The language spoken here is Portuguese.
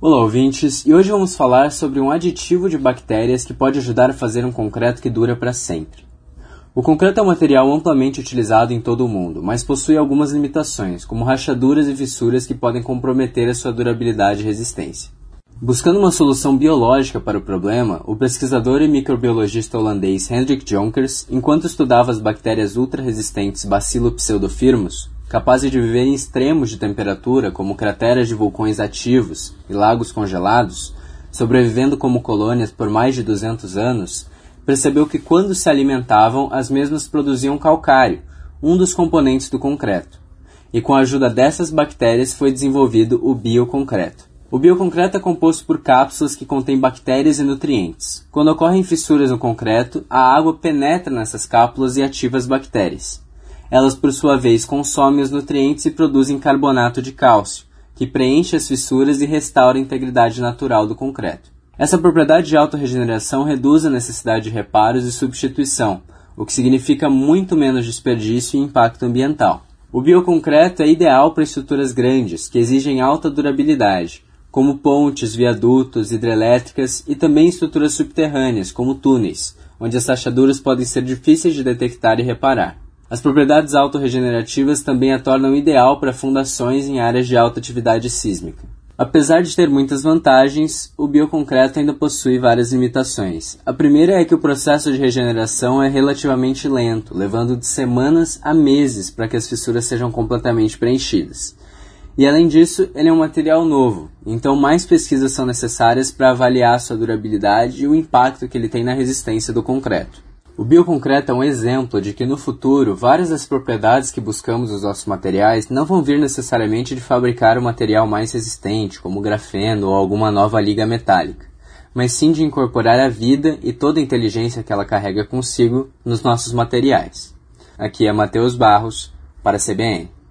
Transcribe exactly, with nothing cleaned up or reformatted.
Olá, ouvintes, e hoje vamos falar sobre um aditivo de bactérias que pode ajudar a fazer um concreto que dura para sempre. O concreto é um material amplamente utilizado em todo o mundo, mas possui algumas limitações, como rachaduras e fissuras que podem comprometer a sua durabilidade e resistência. Buscando uma solução biológica para o problema, o pesquisador e microbiologista holandês Hendrik Jonkers, enquanto estudava as bactérias ultra-resistentes Bacillus pseudofirmus, capazes de viver em extremos de temperatura, como crateras de vulcões ativos e lagos congelados, sobrevivendo como colônias por mais de duzentos anos, percebeu que quando se alimentavam, as mesmas produziam calcário, um dos componentes do concreto. E com a ajuda dessas bactérias foi desenvolvido o bioconcreto. O bioconcreto é composto por cápsulas que contêm bactérias e nutrientes. Quando ocorrem fissuras no concreto, a água penetra nessas cápsulas e ativa as bactérias. Elas, por sua vez, consomem os nutrientes e produzem carbonato de cálcio, que preenche as fissuras e restaura a integridade natural do concreto. Essa propriedade de autorregeneração reduz a necessidade de reparos e substituição, o que significa muito menos desperdício e impacto ambiental. O bioconcreto é ideal para estruturas grandes, que exigem alta durabilidade, como pontes, viadutos, hidrelétricas e também estruturas subterrâneas, como túneis, onde as rachaduras podem ser difíceis de detectar e reparar. As propriedades autorregenerativas também a tornam ideal para fundações em áreas de alta atividade sísmica. Apesar de ter muitas vantagens, o bioconcreto ainda possui várias limitações. A primeira é que o processo de regeneração é relativamente lento, levando de semanas a meses para que as fissuras sejam completamente preenchidas. E além disso, ele é um material novo, então mais pesquisas são necessárias para avaliar sua durabilidade e o impacto que ele tem na resistência do concreto. O bioconcreto é um exemplo de que no futuro, várias das propriedades que buscamos nos nossos materiais não vão vir necessariamente de fabricar um material mais resistente, como grafeno ou alguma nova liga metálica, mas sim de incorporar a vida e toda a inteligência que ela carrega consigo nos nossos materiais. Aqui é Matheus Barros, para a C B N.